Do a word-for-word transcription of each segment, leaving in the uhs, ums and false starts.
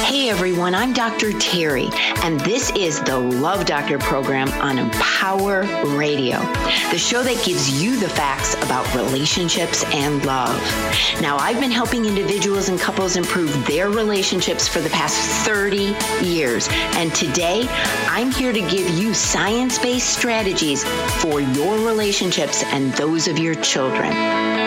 Hey everyone, I'm Doctor Terry, and this is the Love Doctor program on Empower Radio, the show that gives you the facts about relationships and love. Now, I've been helping individuals and couples improve their relationships for the past thirty years, and today I'm here to give you science-based strategies for your relationships and those of your children.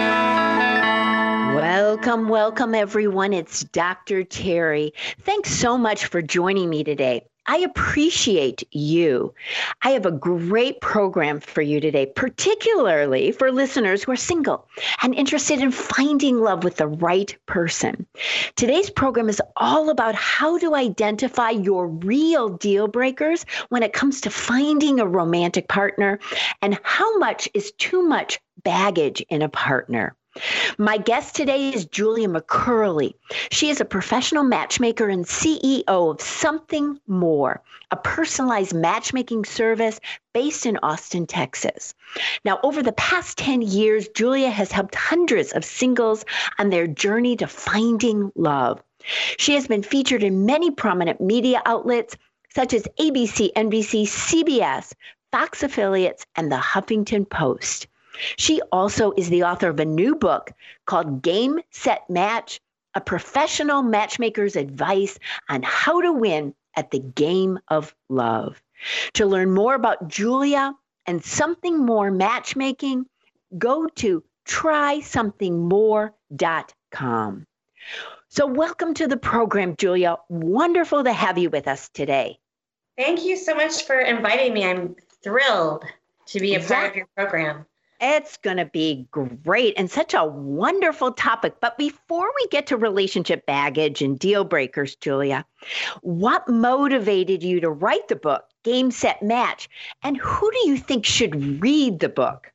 Welcome, welcome everyone. It's Doctor Terry. Thanks so much for joining me today. I appreciate you. I have a great program for you today, particularly for listeners who are single and interested in finding love with the right person. Today's program is all about how to identify your real deal breakers when it comes to finding a romantic partner and how much is too much baggage in a partner. My guest today is Julia McCurley. She is a professional matchmaker and C E O of Something More, a personalized matchmaking service based in Austin, Texas. Now, over the past ten years, Julia has helped hundreds of singles on their journey to finding love. She has been featured in many prominent media outlets such as A B C, N B C, C B S, Fox Affiliates, and the Huffington Post. She also is the author of a new book called Game, Set, Match, a professional matchmaker's advice on how to win at the game of love. To learn more about Julia and Something More matchmaking, go to try something more dot com. So welcome to the program, Julia. Wonderful to have you with us today. Thank you so much for inviting me. I'm thrilled to be a Exactly. part of your program. It's going to be great and such a wonderful topic. But before we get to relationship baggage and deal breakers, Julia, what motivated you to write the book, Game, Set, Match? And who do you think should read the book?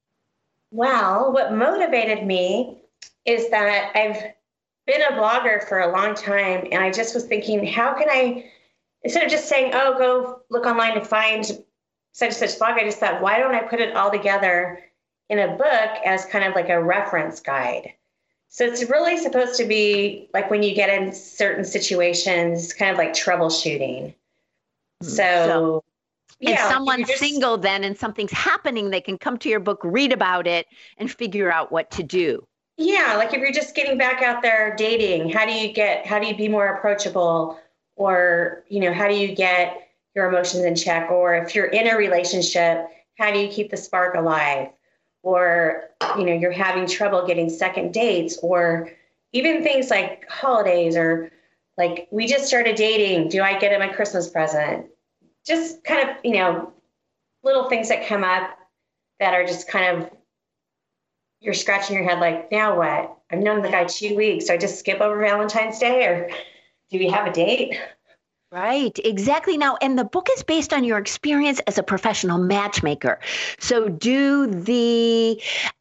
Well, what motivated me is that I've been a blogger for a long time. And I just was thinking, how can I, instead of just saying, oh, go look online and find such and such blog, I just thought, why don't I put it all together in a book as kind of like a reference guide? So it's really supposed to be like when you get in certain situations, kind of like troubleshooting. So, So, yeah. if someone's just- single then and something's happening, they can come to your book, read about it, and figure out what to do. Yeah, like if you're just getting back out there dating, how do you get, how do you be more approachable? Or, you know, how do you get your emotions in check? Or if you're in a relationship, how do you keep the spark alive? Or, you know, you're having trouble getting second dates, or even things like holidays, or like, we just started dating. Do I get him a Christmas present? Just kind of, you know, little things that come up that are just kind of, you're scratching your head like, now what? I've known the guy two weeks. Do I just skip over Valentine's Day, or do we have a date? Right, exactly. Now, and the book is based on your experience as a professional matchmaker. So do the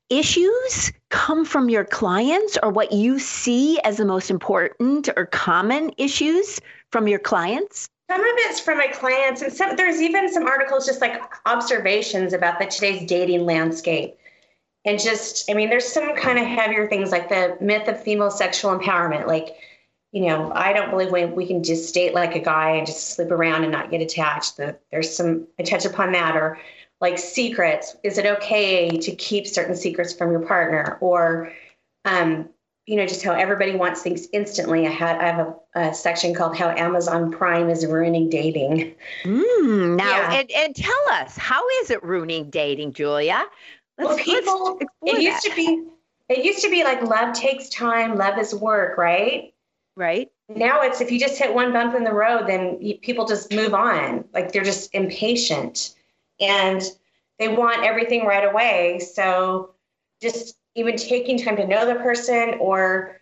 issues come from your clients, or what you see as the most important or common issues from your clients? Some of it's from my clients, and some, there's even some articles, just like observations about the today's dating landscape. And just, I mean, there's some kind of heavier things like the myth of female sexual empowerment. Like, you know, I don't believe we, we can just date like a guy and just sleep around and not get attached. The, there's some, I touch upon that. Or like secrets. Is it okay to keep certain secrets from your partner? Or, um, you know, just how everybody wants things instantly. I had, I have a, a section called How Amazon Prime is Ruining Dating. Mm, now, Yeah. and, and tell us, how is it ruining dating, Julia? Let's, Well, people, let's explore it used that. to be, it used to be like love takes time, love is work, right? Right? Now it's, if you just hit one bump in the road, then you, people just move on. Like they're just impatient and they want everything right away. So just even taking time to know the person, or,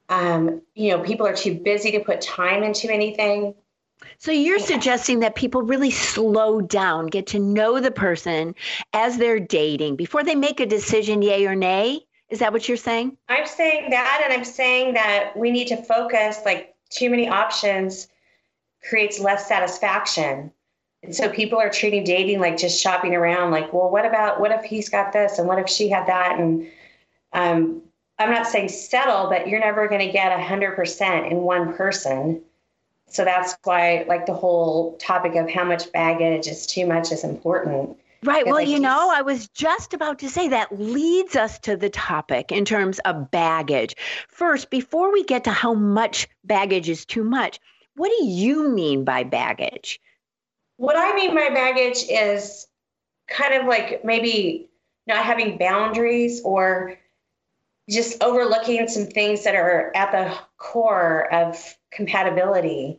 um, you know, people are too busy to put time into anything. So you're Yeah. suggesting that people really slow down, get to know the person as they're dating before they make a decision, yay or nay? Is that what you're saying? I'm saying that, and I'm saying that we need to focus, like too many options creates less satisfaction. And so people are treating dating like just shopping around, like, well, what about, what if he's got this and what if she had that? And um, I'm not saying settle, but you're never going to get one hundred percent in one person. So that's why, like, the whole topic of how much baggage is too much is important. Right. Well, Like, you know, I was just about to say that leads us to the topic in terms of baggage. First, before we get to how much baggage is too much, what do you mean by baggage? What I mean by baggage is kind of like maybe not having boundaries or just overlooking some things that are at the core of compatibility.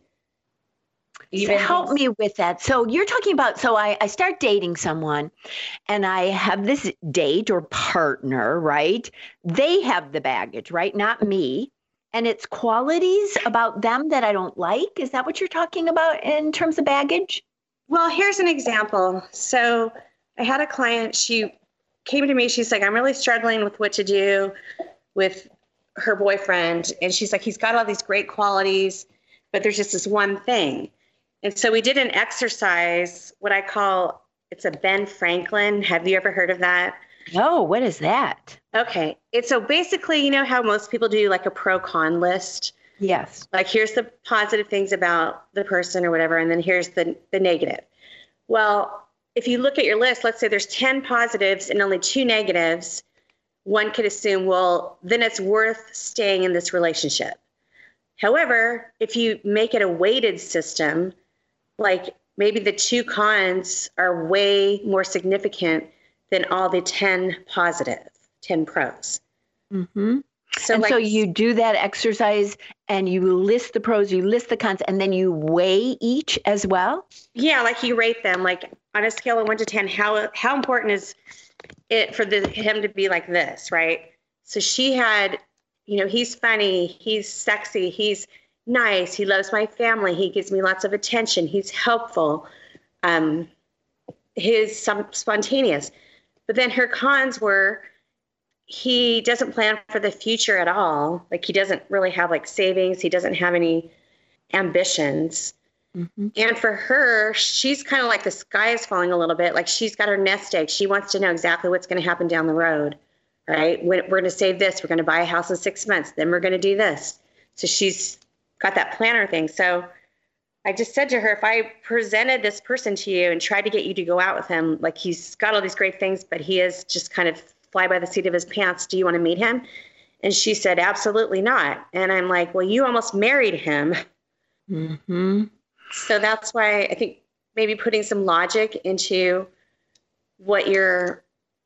Even so help me with that. So you're talking about, so I, I start dating someone and I have this date or partner, right? They have the baggage, right? Not me. And it's qualities about them that I don't like. Is that what you're talking about in terms of baggage? Well, here's an example. So I had a client, she came to me, she's like, I'm really struggling with what to do with her boyfriend. And she's like, he's got all these great qualities, but there's just this one thing. And so we did an exercise, what I call, it's a Ben Franklin. Have you ever heard of that? No, what is that? Okay. It's so basically, you know how most people do like a pro-con list? Yes. Like, here's the positive things about the person or whatever, and then here's the, the negative. Well, if you look at your list, let's say there's ten positives and only two negatives, one could assume, well, then it's worth staying in this relationship. However, if you make it a weighted system, like maybe the two cons are way more significant than all the ten positive, ten pros. Mm-hmm. So, and like, so you do that exercise and you list the pros, you list the cons, and then you weigh each as well? Yeah, like you rate them, like on a scale of one to ten, how how important is it for the, him to be like this, right? So she had, you know, he's funny, he's sexy, he's nice, he loves my family, he gives me lots of attention, he's helpful, um, he's some spontaneous. But then her cons were, he doesn't plan for the future at all. Like, he doesn't really have like savings. He doesn't have any ambitions. Mm-hmm. And for her, she's kind of like the sky is falling a little bit. Like, she's got her nest egg. She wants to know exactly what's going to happen down the road, right? We're going to save this. We're going to buy a house in six months. Then we're going to do this. So she's got that planner thing. So I just said to her, if I presented this person to you and tried to get you to go out with him, like, he's got all these great things, but he is just kind of fly by the seat of his pants. Do you want to meet him? And she said, absolutely not. And I'm like, well, you almost married him. Mm-hmm. So that's why I think maybe putting some logic into what you're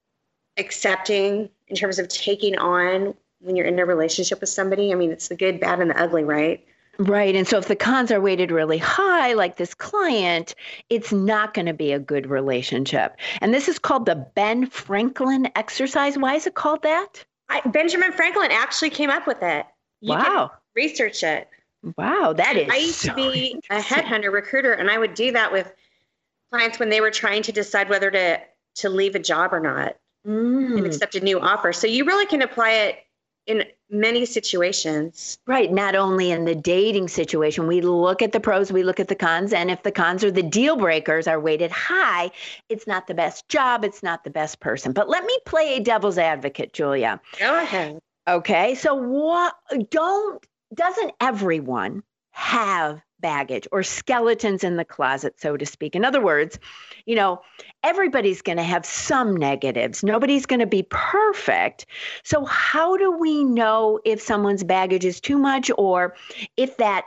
accepting in terms of taking on when you're in a relationship with somebody. I mean, it's the good, bad, and the ugly, right? Right. And so if the cons are weighted really high, like this client, it's not going to be a good relationship. And this is called the Ben Franklin exercise. Why is it called that? I, Benjamin Franklin actually came up with it. You wow. can research it. Wow. That is I used so to be a headhunter recruiter, and I would do that with clients when they were trying to decide whether to, to leave a job or not mm. and accept a new offer. So you really can apply it in many situations. Right. Not only in the dating situation, we look at the pros, we look at the cons, and if the cons or the deal breakers are weighted high, it's not the best job, it's not the best person. But let me play a devil's advocate, Julia. Go ahead. Okay. So what don't doesn't everyone have baggage or skeletons in the closet, so to speak? In other words, you know, everybody's going to have some negatives. Nobody's going to be perfect. So how do we know if someone's baggage is too much or if that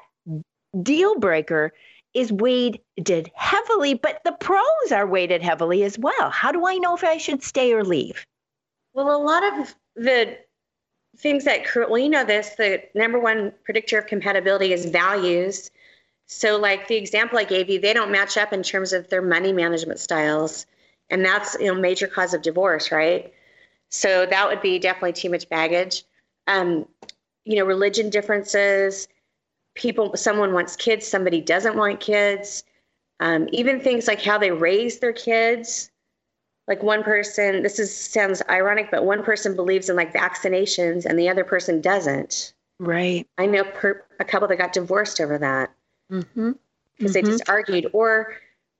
deal breaker is weighted heavily, but the pros are weighted heavily as well? How do I know if I should stay or leave? Well, a lot of the things that, well, you know this, the number one predictor of compatibility is values. So like the example I gave you, they don't match up in terms of their money management styles. And that's, you know, major cause of divorce, right? So that would be definitely too much baggage. Um, you know, religion differences, people, someone wants kids, somebody doesn't want kids. Um, even things like how they raise their kids. Like one person, this is sounds ironic, but one person believes in like vaccinations and the other person doesn't. Right. I know per, a couple that got divorced over that. Mm-hmm. Because mm-hmm. they just argued. Or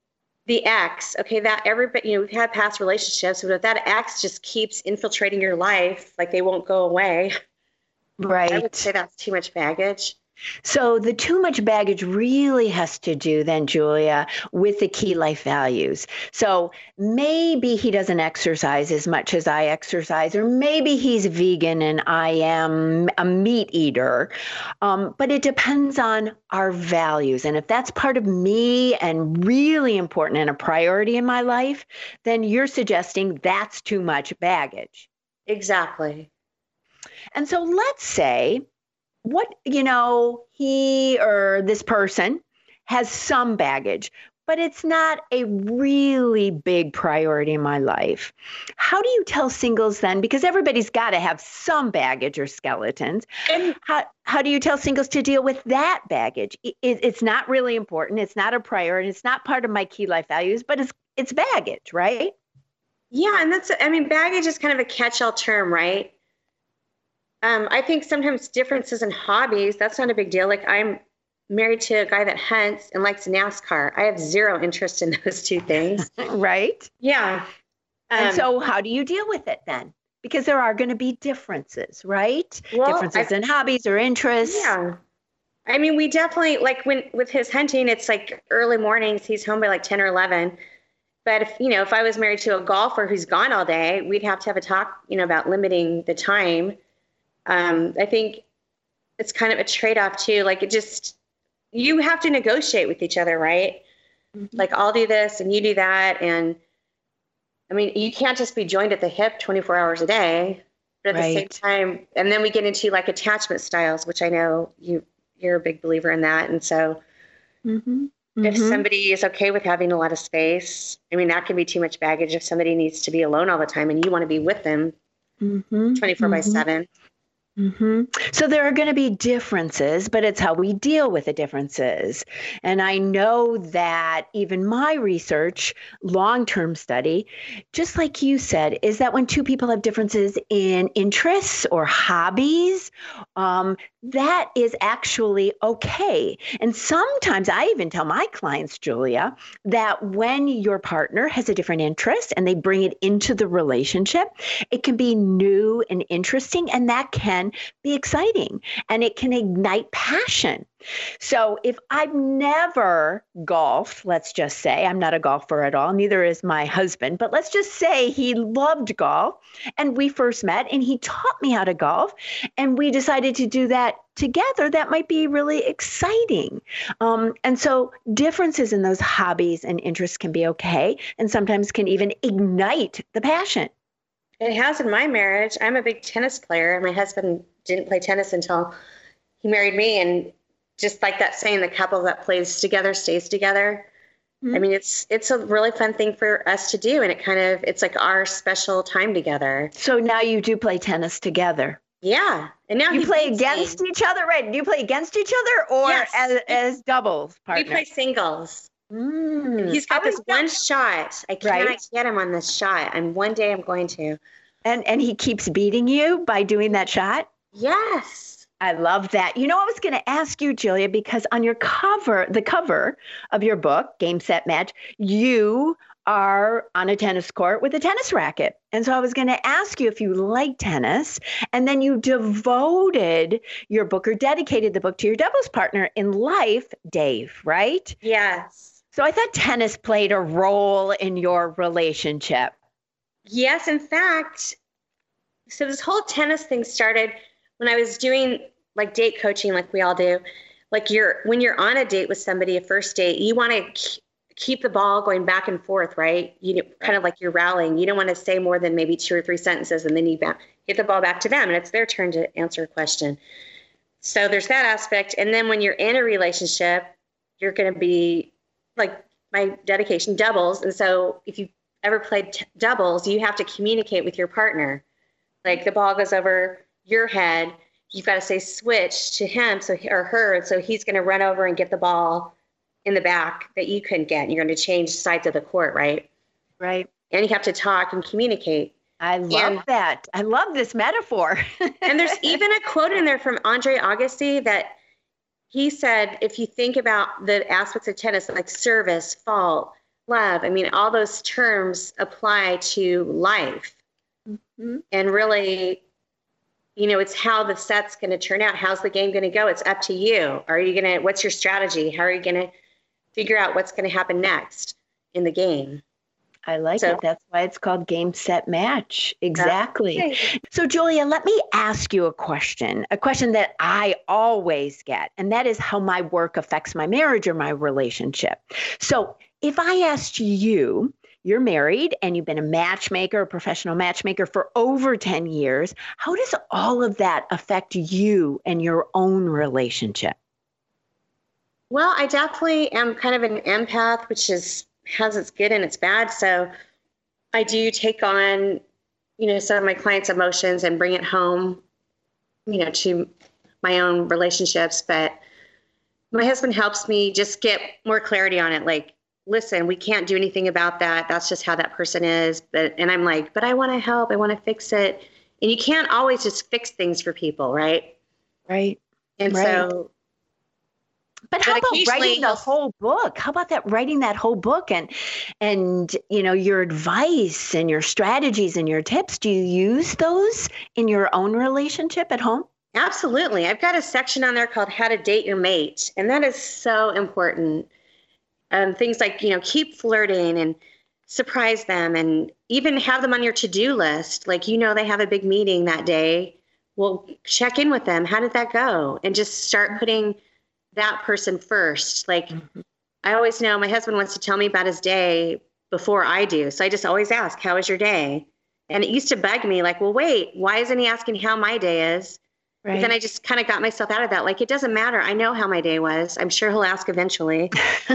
the ex, okay, that everybody, you know, we've had past relationships, but if that ex just keeps infiltrating your life, like they won't go away. Right. I would say that's too much baggage. So the too much baggage really has to do then, Julia, with the key life values. So maybe he doesn't exercise as much as I exercise, or maybe he's vegan and I am a meat eater. Um, but it depends on our values. And if that's part of me and really important and a priority in my life, then you're suggesting that's too much baggage. Exactly. And so let's say what, you know, he or this person has some baggage, but it's not a really big priority in my life. How do you tell singles then? Because everybody's got to have some baggage or skeletons. And how, how do you tell singles to deal with that baggage? It, it's not really important. It's not a priority. It's not part of my key life values, but it's it's baggage, right? Yeah. And that's, I mean, baggage is kind of a catch-all term, right? Um, I think sometimes differences in hobbies, that's not a big deal. Like I'm married to a guy that hunts and likes NASCAR. I have zero interest in those two things. Right. Yeah. Um, and so how do you deal with it then? Because there are going to be differences, right? Well, differences I, in hobbies or interests. Yeah. I mean, we definitely, like when with his hunting, it's like early mornings. He's home by like ten or eleven. But if, you know, if I was married to a golfer who's gone all day, we'd have to have a talk, you know, about limiting the time. Um, I think it's kind of a trade-off too. Like it just, you have to negotiate with each other, right? Mm-hmm. Like I'll do this and you do that. And I mean, you can't just be joined at the hip twenty-four hours a day, but at right. the same time, and then we get into like attachment styles, which I know you, you're a big believer in that. And so mm-hmm. Mm-hmm. if somebody is okay with having a lot of space, I mean, that can be too much baggage if somebody needs to be alone all the time and you want to be with them mm-hmm. twenty-four mm-hmm. by seven. Mm-hmm. So there are going to be differences, but it's how we deal with the differences. And I know that even my research, long-term study, just like you said, is that when two people have differences in interests or hobbies, um, that is actually okay. And sometimes I even tell my clients, Julia, that when your partner has a different interest and they bring it into the relationship, it can be new and interesting, and that can be exciting and it can ignite passion. So if I've never golfed, let's just say, I'm not a golfer at all, neither is my husband, but let's just say he loved golf and we first met and he taught me how to golf and we decided to do that together, that might be really exciting. Um, and so differences in those hobbies and interests can be okay, and sometimes can even ignite the passion. It has in my marriage. I'm a big tennis player, and my husband didn't play tennis until he married me. And just like that saying, the couple that plays together stays together. Mm-hmm. I mean, it's it's a really fun thing for us to do, and it kind of it's like our special time together. So now you do play tennis together. Yeah, and now you play against me. each other, right? Do you play against each other, or yes. as as doubles partners? We play singles. Mm. He's got this one shot. I cannot right? get him on this shot. And one day I'm going to. And and he keeps beating you by doing that shot? Yes. I love that. You know, I was going to ask you, Julia, because on your cover, the cover of your book, Game, Set, Match, you are on a tennis court with a tennis racket. And so I was going to ask you if you like tennis, and then you devoted your book or dedicated the book to your doubles partner in life, Dave, right? Yes. So I thought tennis played a role in your relationship. Yes, in fact. So this whole tennis thing started when I was doing like date coaching, like we all do. Like you're when you're on a date with somebody, a first date, you want to keep the ball going back and forth, right? You know, kind of like you're rallying. You don't want to say more than maybe two or three sentences, and then you back, hit the ball back to them, and it's their turn to answer a question. So there's that aspect. And then when you're in a relationship, you're going to be like my dedication doubles. And so if you ever played t- doubles, you have to communicate with your partner. Like the ball goes over your head. You've got to say switch to him so he, or her. So he's going to run over and get the ball in the back that you couldn't get. And you're going to change sides of the court, right? Right. And you have to talk and communicate. I love and, that. I love this metaphor. And there's even a quote in there from Andre Agassi that he said, if you think about the aspects of tennis, like service, fault, love, I mean, all those terms apply to life. Mm-hmm. And really, you know, it's how the set's going to turn out. How's the game going to go? It's up to you. Are you going to, what's your strategy? How are you going to figure out what's going to happen next in the game? I like so, it. That's why it's called Game, Set, Match. Exactly. Right. So, Julia, let me ask you a question, a question that I always get, and that is how my work affects my marriage or my relationship. So if I asked you, you're married and you've been a matchmaker, a professional matchmaker for over ten years, how does all of that affect you and your own relationship? Well, I definitely am kind of an empath, which is has its good and its bad. So I do take on, you know, some of my clients' emotions and bring it home, you know, to my own relationships. But my husband helps me just get more clarity on it. Like, listen, we can't do anything about that. That's just how that person is. But, and I'm like, but I want to help. I want to fix it. And you can't always just fix things for people. Right. Right. And right. so, But how about writing the whole book? How about that, writing that whole book and, and, you know, your advice and your strategies and your tips? Do you use those in your own relationship at home? Absolutely. I've got a section on there called How to Date Your Mate. And that is so important. Um, things like, you know, keep flirting and surprise them and even have them on your to-do list. Like, you know, they have a big meeting that day. Well, check in with them. How did that go? And just start putting that person first. Like, mm-hmm. I always know my husband wants to tell me about his day before I do. So I just always ask, how was your day? And it used to bug me like, well, wait, why isn't he asking how my day is? Right. But then I just kind of got myself out of that. Like, it doesn't matter. I know how my day was. I'm sure he'll ask eventually.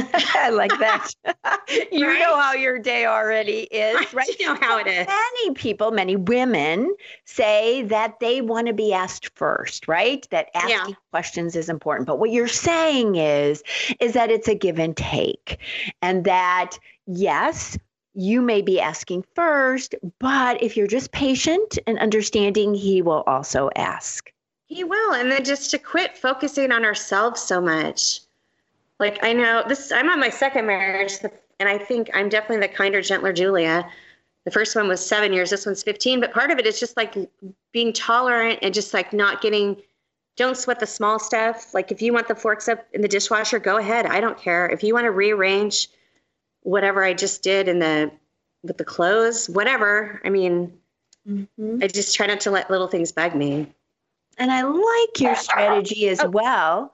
I like that. You right? know how your day already is, right? You know how it is. Many people, many women say that they want to be asked first, right? That asking yeah. questions is important. But what you're saying is, is that it's a give and take. And that, yes, you may be asking first, but if you're just patient and understanding, he will also ask. He will. And then just to quit focusing on ourselves so much. Like, I know this, I'm on my second marriage, and I think I'm definitely the kinder, gentler Julia. The first one was seven years. This one's fifteen. But part of it is just like being tolerant and just like not getting, don't sweat the small stuff. Like, if you want the forks up in the dishwasher, go ahead. I don't care. If you want to rearrange whatever I just did in the, with the clothes, whatever. I mean, mm-hmm. I just try not to let little things bug me. And I like your strategy as well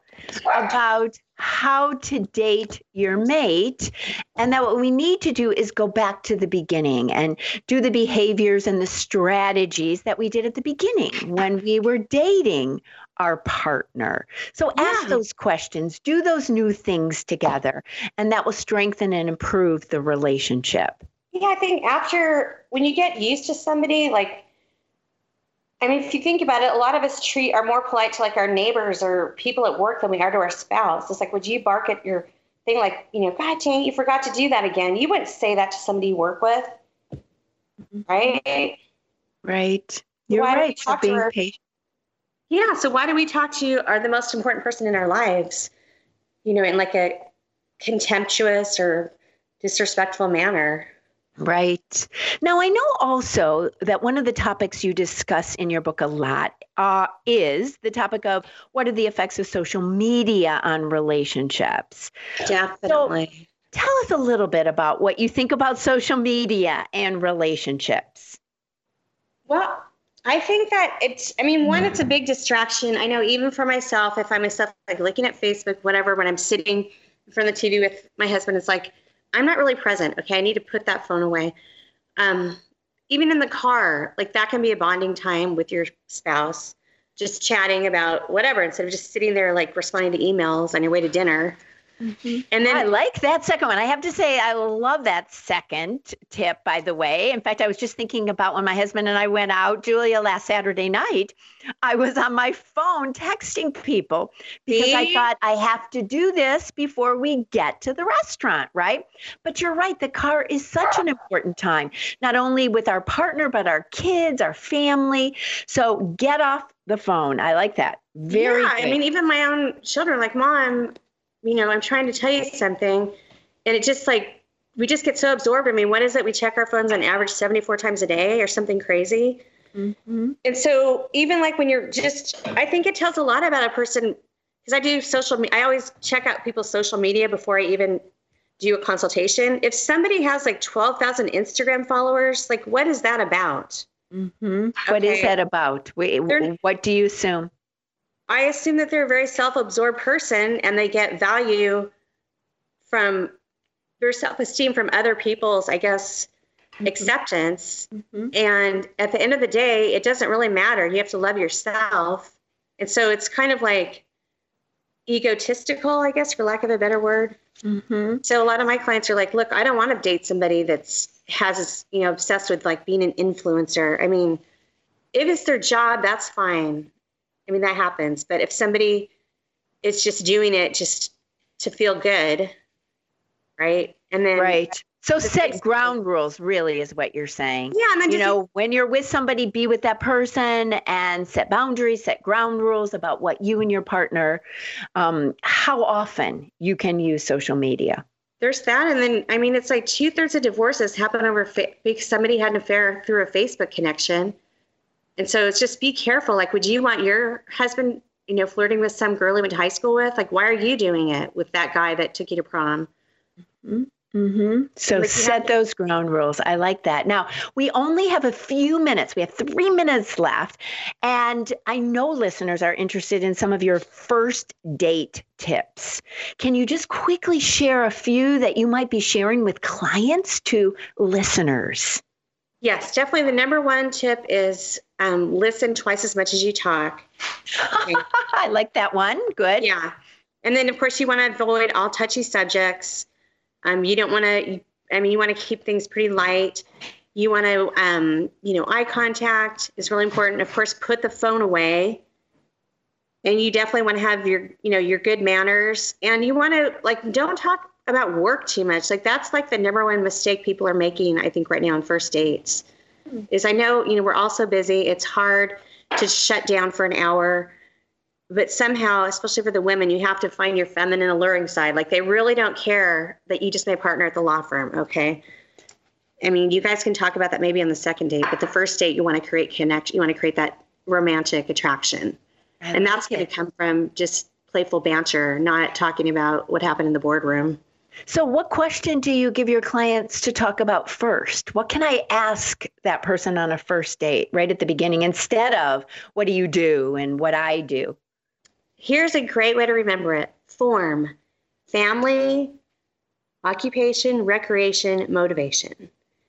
about how to date your mate. And that what we need to do is go back to the beginning and do the behaviors and the strategies that we did at the beginning when we were dating our partner. So ask yeah. those questions, do those new things together, and that will strengthen and improve the relationship. Yeah, I think after, when you get used to somebody, like, I mean, if you think about it, a lot of us treat are more polite to like our neighbors or people at work than we are to our spouse. It's like, would you bark at your thing like, you know, God dang, you forgot to do that again. You wouldn't say that to somebody you work with, right? Right. You're why right. So being patient. Yeah. So why do we talk to our the most important person in our lives, you know, in like a contemptuous or disrespectful manner? Right. Now, I know also that one of the topics you discuss in your book a lot uh, is the topic of what are the effects of social media on relationships. Definitely. So tell us a little bit about what you think about social media and relationships. Well, I think that it's, I mean, one, it's a big distraction. I know even for myself, if I'm myself, like looking at Facebook, whatever, when I'm sitting in front of the T V with my husband, it's like, I'm not really present. Okay. I need to put that phone away. Um, even in the car, like that can be a bonding time with your spouse, just chatting about whatever, instead of just sitting there, like responding to emails on your way to dinner. Mm-hmm. And then I like that second one. I have to say, I love that second tip, by the way. In fact, I was just thinking about when my husband and I went out, Julia, last Saturday night, I was on my phone texting people because See? I thought I have to do this before we get to the restaurant, right? But you're right. The car is such an important time, not only with our partner, but our kids, our family. So get off the phone. I like that. Very Yeah, good. I mean, even my own children, like, Mom, you know, I'm trying to tell you something. And it just like, we just get so absorbed. I mean, what is it? We check our phones on average seventy-four times a day or something crazy. Mm-hmm. And so even like when you're just, I think it tells a lot about a person, because I do social, I always check out people's social media before I even do a consultation. If somebody has like twelve thousand Instagram followers, like what is that about? Mm-hmm. What okay. is that about? They're, what do you assume? I assume that they're a very self-absorbed person and they get value from their self-esteem from other people's, I guess, mm-hmm. acceptance. Mm-hmm. And at the end of the day, it doesn't really matter. You have to love yourself. And so it's kind of like egotistical, I guess, for lack of a better word. Mm-hmm. So a lot of my clients are like, look, I don't want to date somebody that's has, you know, obsessed with like being an influencer. I mean, if it's their job, that's fine. I mean, that happens. But if somebody is just doing it just to feel good, right? And then right. So set ground rules really is what you're saying. Yeah. And then you know, when you're with somebody, be with that person and set boundaries, set ground rules about what you and your partner, um, how often you can use social media. There's that. And then, I mean, it's like two thirds of divorces happen over fa- because somebody had an affair through a Facebook connection. And so it's just be careful. Like, would you want your husband, you know, flirting with some girl he went to high school with? Like, why are you doing it with that guy that took you to prom? Mm-hmm. Mm-hmm. So like set those ground rules. I like that. Now, we only have a few minutes. We have three minutes left. And I know listeners are interested in some of your first date tips. Can you just quickly share a few that you might be sharing with clients to listeners? Yes, definitely. The number one tip is um, listen twice as much as you talk. Okay. I like that one. Good. Yeah. And then, of course, you want to avoid all touchy subjects. Um, you don't want to, I mean, you want to keep things pretty light. You want to, um, you know, eye contact is really important. Of course, put the phone away. And you definitely want to have your, you know, your good manners. And you want to, like, don't talk about work too much. Like, that's like the number one mistake people are making, I think, right now on first dates. Mm-hmm. Is I know, you know, we're all so busy. It's hard to shut down for an hour. But somehow, especially for the women, you have to find your feminine, alluring side. Like, they really don't care that you just made a partner at the law firm, okay? I mean, you guys can talk about that maybe on the second date, but the first date, you want to create connection. You want to create that romantic attraction. I and that's going to come from just playful banter, not talking about what happened in the boardroom. So what question do you give your clients to talk about first? What can I ask that person on a first date right at the beginning instead of what do you do and what I do? Here's a great way to remember it. Form, family, occupation, recreation, motivation.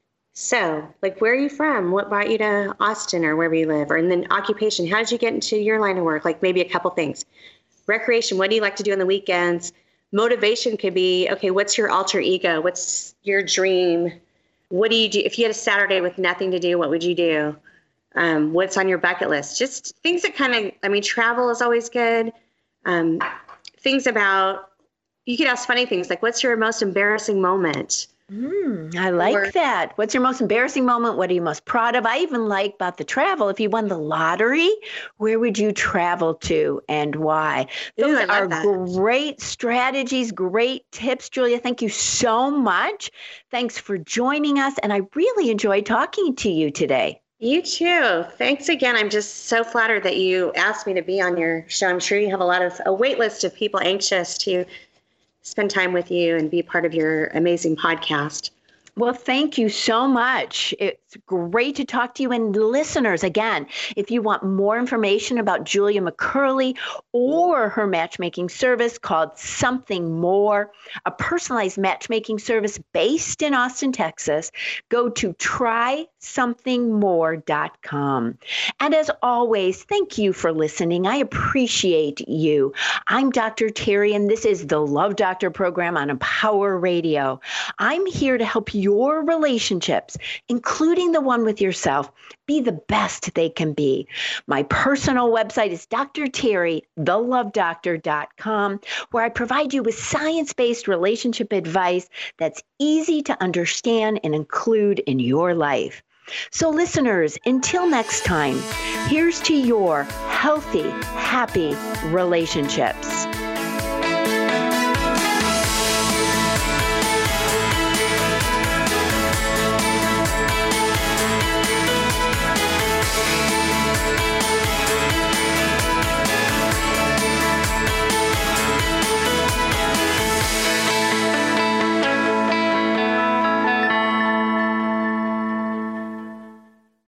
So, like, where are you from? What brought you to Austin or wherever you live? Or and then occupation, how did you get into your line of work? Like maybe a couple things. Recreation, what do you like to do on the weekends? Motivation could be, okay, what's your alter ego? What's your dream? What do you do? If you had a Saturday with nothing to do, what would you do? Um, what's on your bucket list? Just things that kind of, I mean, travel is always good. Um, things about, you could ask funny things like, what's your most embarrassing moment? Mm, I like or, that. What's your most embarrassing moment? What are you most proud of? I even like about the travel. If you won the lottery, where would you travel to and why? Those ooh, are that. Great strategies, great tips, Julia. Thank you so much. Thanks for joining us. And I really enjoyed talking to you today. You too. Thanks again. I'm just so flattered that you asked me to be on your show. I'm sure you have a lot of a wait list of people anxious to spend time with you and be part of your amazing podcast. Well, thank you so much. It's great to talk to you. And listeners, again, if you want more information about Julia McCurley or her matchmaking service called Something More, a personalized matchmaking service based in Austin, Texas, go to try something more dot com. And as always, thank you for listening. I appreciate you. I'm Doctor Terry, and this is the Love Doctor program on Empower Radio. I'm here to help you your relationships, including the one with yourself, be the best they can be. My personal website is D R Terry the love doctor dot com, where I provide you with science-based relationship advice that's easy to understand and include in your life. So listeners, until next time, here's to your healthy, happy relationships.